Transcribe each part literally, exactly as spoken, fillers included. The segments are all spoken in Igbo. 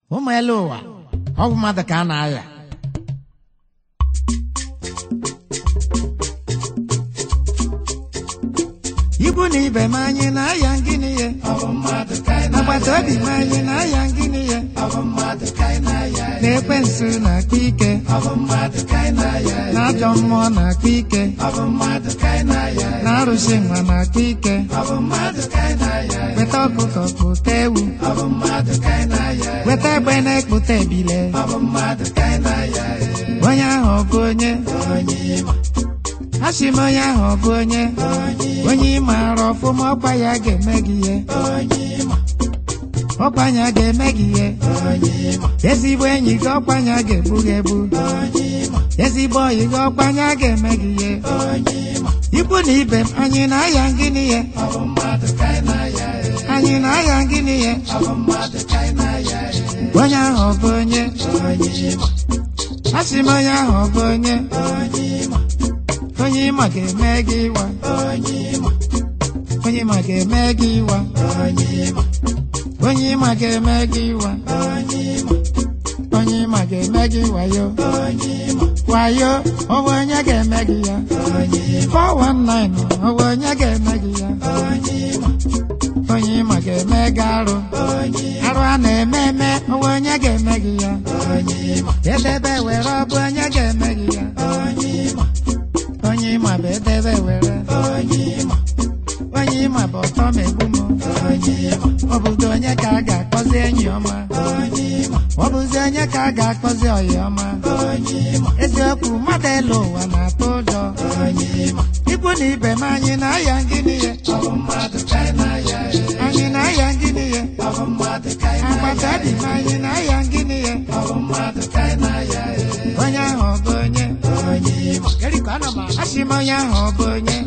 ụmụ elu ụwa ọ bụ mmadụ ka a na-aya ibu na ibe m anyị na-aya ngịnị ihe agbata obi m anyị na-aya ngịnị ihe na-ekwensu na-akpa ike na-ajọ mmụọ na-akpa ike na-arụsị nwa na-akpa ike weta ọkụkọ kpụta ewu weta egbe na-ekpụta ebile onye ahụ ọ bụ onye asị m onye ahụ ọ bụ onye onye ị maara ọfụma ọkwa ya ga-eme gị ihe ọkwa ya ga-eme gị ihe ezigbo enyi gị ọkwa ya ga-ebu gị ebu ezigbo oyi gị ọkwa ya ga-eme gị ihe ikwu na ibe m anyị na-aya ngịnị ihe anyị na-aya ngịnị ihe onye ahụ ọ bụ onye asị m onye ahụ ọ bụ onye onye ịma ga-eme gị ịwa onye ịma ga-eme gị ịwa onye ịma ga-eme gị ịwa onye ịma ga-eme gị wayo wayo ọwụ onye ga-eme gị ya four one nine ọwụ onye ga-eme gị ya onye ịma ga-eme gị arụ arụ a na-eme eme ọwụ onye ga-eme gị ya edebe were ọ bụ onye ga-eme gị ya onye ịma bụ edebe were onye ịma bụ ọtọ ma egbu m ọ bụzi onye ka a ga-akpọzi enyi ọma ọ bụzi onye ka a ga-akpọzi ọyị ọma eziokwu mmadụ elu ụwa na-atụ ụjọ ikwu na ibe m anyị na-aya ngịnị ihe anyị na-aya ngịnị ihe agbata obi m anyị na-aya ngịnị ihe onye ahụ ọ bụ onye asị m onye ahụ ọ bụ onye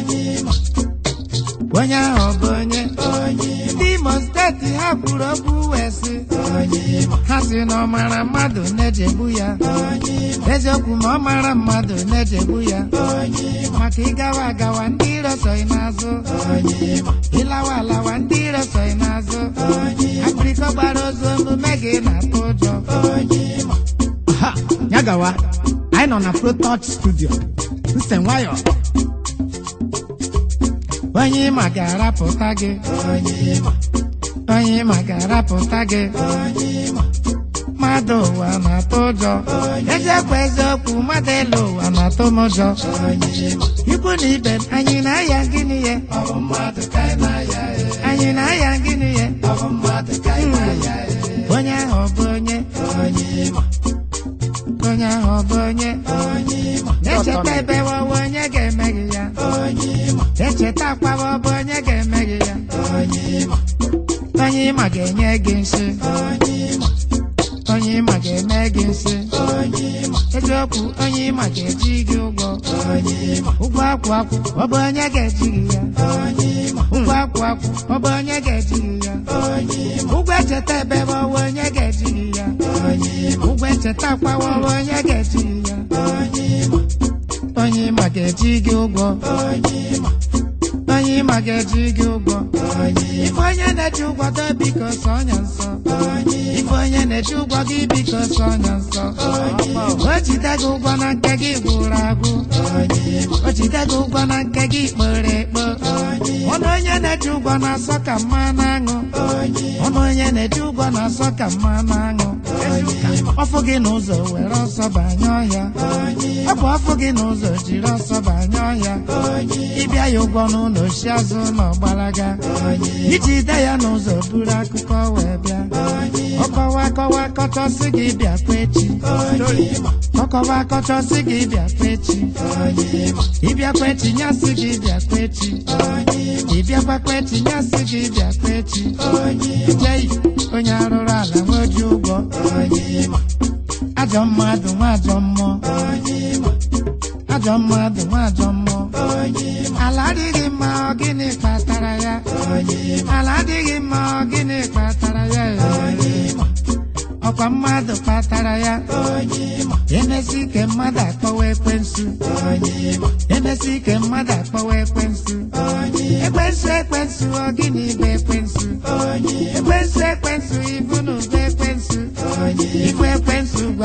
onye ahụ ọ bụ onye ndị Imo steeti ha kwuru okwu wee sị ha sị na ọ mara mmadụ na-ejegbu ya eziokwu ma ọ mara mmadụ na-ejegbu ya maka ịgawa agawa ndị iro soghị n'azụ ịlawa alawa ndị iro soghị n'azụ akpịrịkọ gbara ozu omume gị na-atụ ụjọ ya gawa anyị nọ na Pro Touch Studio nse nwayọ onye ịma ga-arapụta gị onye ịma ga-arapụta gị mmadụ ụwa na-atụ ụjọ eziokwu eziokwu mmadụ elu ụwa na-atụ m ụjọ ikwu na ibe m anyị na-aya gịnị ihe anyị na-aya gịnị ihe onye ahụ ọ bụ onye onye ahụ ọ bụ onye echeta ebewe ọbụ onye ga-eme gị ya echeta akwawa ọbụ onye ga-eme gị ya onye ịma ga-enye gị nsị onye ịma ga-eme gị nsị eziokwu onye ịma ga-eji gị ụgwọ ụgwọ akwụ akwụ ọ bụ onye ga-eji gị ya ụgwọ akwụ akwụ ọ bụ onye ga-eji gị ya ụgwọ echeta ebebe ọbụ onye ga-eji gị ya ụgwọ echeta akwawa ọbụ onye ga-eji gị ya onye ịma ga-eji gị ụgwọ onye ịma ga-eji gị ụgwọ ife onye na-eji ụgwọ gị biko sọ ọnya nsọ ife onye na-eji ụgwọ gị biko sọ ọnya nsọ o jide gị ụgwọ na nke gị gwụrụ agwụ o jide gị ụgwọ na nke gị kpere ekpo ọnụ onye na-eji ụgwọ na-asọ ka mmanụ aṅụ ọnụ onye na-eji ụgwọ na-asọ ka mmanụ aṅụ ọfụ gị n'ụzọ were ọsọ banye ọhịa ọ bụ ọfụ gị n'ụzọ jiri ọsọ banye ọhịa ịbịa ya ụgwọ n'ụlọ oshi azụ na ọgbalaga iji de ya n'ụzọ buru akụkọ wee bịa ọkọwa akọwa akọchọsị gị bịa kwa echi ọkọwa akọchọsị gị bịa kwa echi ịbịa kwa echi nyasị gị bịa kwa echi ịbịakwa kwa echi nyasị gị bịa kwa echi jei onye arụrụ ala nweji ụgwọ ajọ mmadụ nwa ajọ mmụọ ajọ mmadụ nwa ajọ mmụọ ala adịghị mma ọ gịnị kpatara ya ala adịghị mma ọ gịnị kpatara ya ọkwa mmadụ kpatara ya emesi ike mmadụ akpọwa ekwensu emesi ike mmadụ akpọwa ekwensu ekwensu ekwensu ọ gịnị bụ ekwensu ekwensu ekwensu ibu na ube ekwensu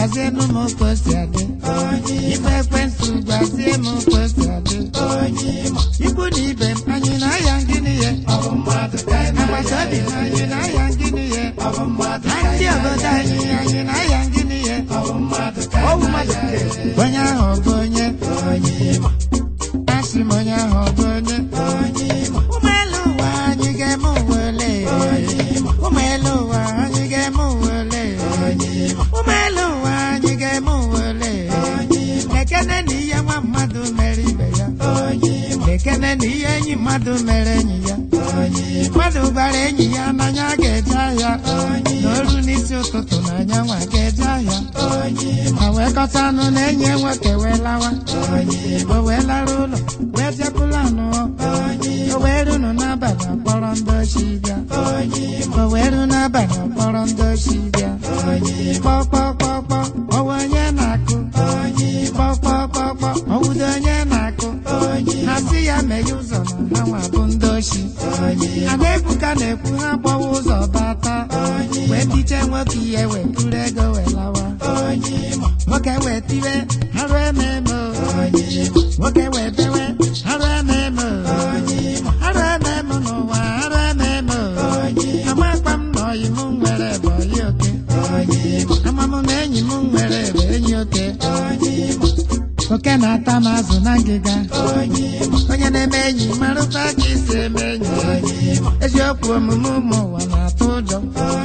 gwazie no mo kosiade ife kwensu gwazie mo kosiade ibu ni ibe anyị na ya ngini ye amasabi anyị na ya ngini ye ndị obodo anyị anyị na ya ngini ye ọwụ mmadụ onye ahụ bụ onye asị m onye ahụ bụ onye ụmụelu ụwa anyị ga-eme uwele ụmụelu ụwa anyị ga-eme uwele ụmụelu ụwa anyị ga-eme uwele ekene na ihe nwa mmadụ mere ibe ya ekene na ihe enyi mmadụ mere enyi ya mmadụ gwara enyi ya n'anya ga-eje ahịa n'olu n'isi ụtụtụ n'anya nwa ga-eje ahịa ma wee kọta anụ na enyi nwoke wee lawa o wee lara ụlọ wee bịapụla anụ o wee runu n'abalị akpọrọ ndị ochi bịa o wee ru n'abalị akpọrọ ndị ochi bịa kpọkpọkpọkpọ ọwa onye na-akụ kpọkpọkpọkpọ ọwụdo onye na-akụ ha si ya meghe ụzọ na ha nwa bụ ndị ochi a na-ekwuka na-ekwu ha gbawa ụzọ bata wee biche nwoke ihe wee kuru ego wee lawa nwoke wee tiwe arụ ememe nwoke wee bewe arụ ememe arụ ememe n'ụwa arụ ememe amakpa m na ọyị m nwere ebe ọyị oke amamụ na enyi m nwere ebe enyi oke oke na-ata m azụ na ngịga onye na-eme enyi marụta ka isi eme enyi eziokwu omume ụmụ ụwa na-atụ ụjọ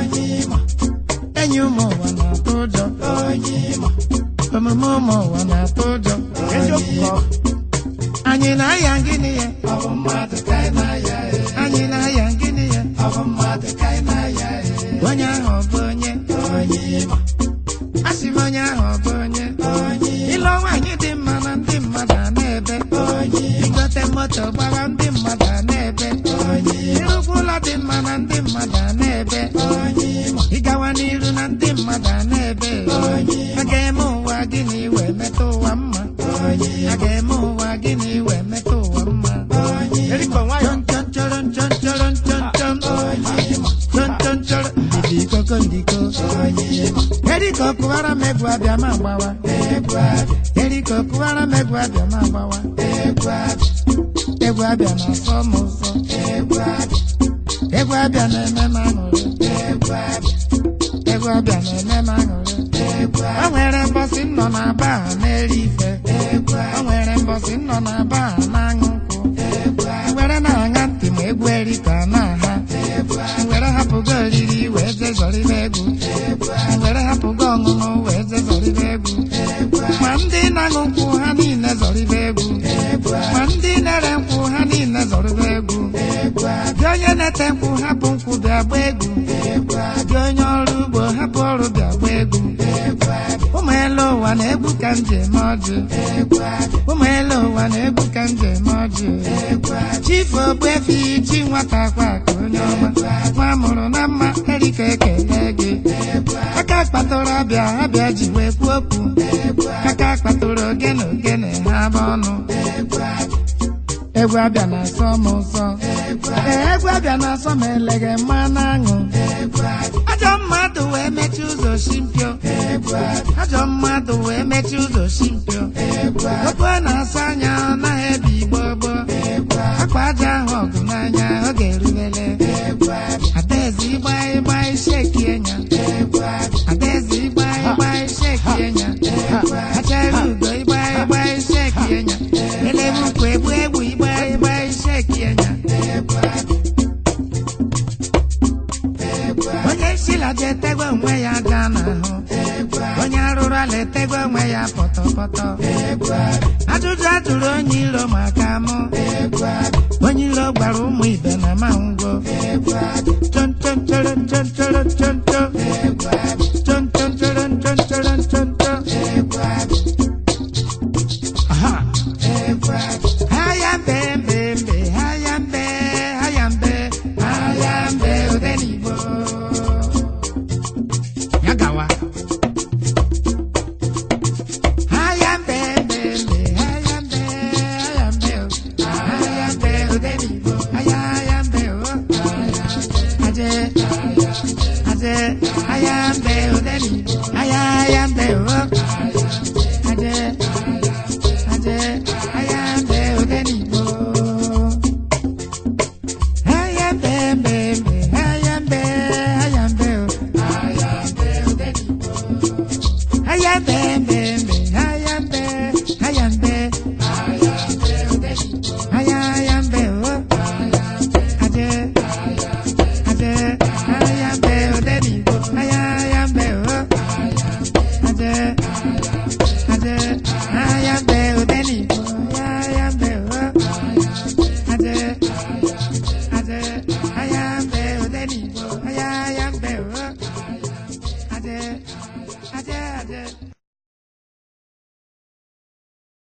enyi ụmụ ụwa na-atụ ụjọ omume ụmụ ụwa na-atụ ụjọ anyị na-aya ngịnị ya anyị na-aya ngịnị ya onye ahụ ọ bụ onye asị m onye ahụ ọ bụ onye ịlụ nwaanyị dị mma na ndị mmadụ a na-ebe igote moto gbara ndị mmadụ a na-ebe ịrụkwa ụlọ dị mma na ndị mmadụ a na-ebe ịgawa n'iru na ndị mmadụ a na-ebe a ga-eme ụwa gịnị wee metụ ụwa mma a ga-eme ụwa gịnị wee metụ ụwa mma chọnchọrọ nchọnchọrọ nchọnchọm chọnchọnchọrọ ndịko kondiko eriko kụwara m egwu abịa ma gbawa eriko kụwara m egwu abịa ma gbawa egwu abịa na-asọ m ụzọ egwu abịa na-eme m aṅụrị egwu abịa na-eme m aṅụrị o nwere mbọsị nọ na aba ha na-eri ife o nwere mbọsị nọ na aba ha na-aṅụ nkwụ were na-aṅa ntị ma egwu erika na-aha were hapụgo oriri wee jezọrịba egwu were hapụgo ọṅụṅụ wee jezọrịba egwu ma ndị na-aṅụ nkwụ ha niile zọrịba egwu ma ndị na-ere nkwụ ha niile zọrịba egwu dị onye na-ete nkwụ hapụ nkwụ bịa gba egwu dị onye ọrụ ugbo hapụ ọrụ bịa gba egwu ụmụ elu ụwa na-egwu ka m ji eme ọjị ụmụ elu ụwa na-egwu ka m ji eme ọjị chifu ogbuefi chi nwata kwa ka onye ọma nwa mụrụ na mma erika ekele gị aka kpatụrụ abịa abịa ji wee kwuo okwu aka kpatụrụ ogene ogene ha bụ ọnụ egwu abịa na-asọ m ụsọ ee egwu abịa na-asọ m eleghe mmanụ aṅụ ajọ mmadụ wee mechie ụzọ shimpio ajọ mmadụ wee mechie ụzọ shimpio okwu a na-asa anya ọ naghị ebi igbo gboo akwa aja ahụ ọgụ n'anya ọ ga-erubele adaeze ịgba ịgba isheki enya adaeze ịgba ịgba isheki enya achara ugo ịgba ịgba isheki enya elebe ukwu egbu egbu ịgba ịgba isheki enya onye nsila ji etegwe onwe ya aja n'ahụ onye arụrụ ala etegwe onwe ya pọtọpọtọ ajụjụ ajụrụ onye iro maka mụ onye iro gwara ụmụ ibe na mango chonchonchoro chonchoro choncho chonchonchoro chonchoro choncho haya mbe mbe mbe haya mbe haya mbe haya mbe odenigbo yagawa haya mbe mbe mbe haya mbe haya mbe haya mbe odenigbo haya haya mbe o aje aje haya mbe odenigbo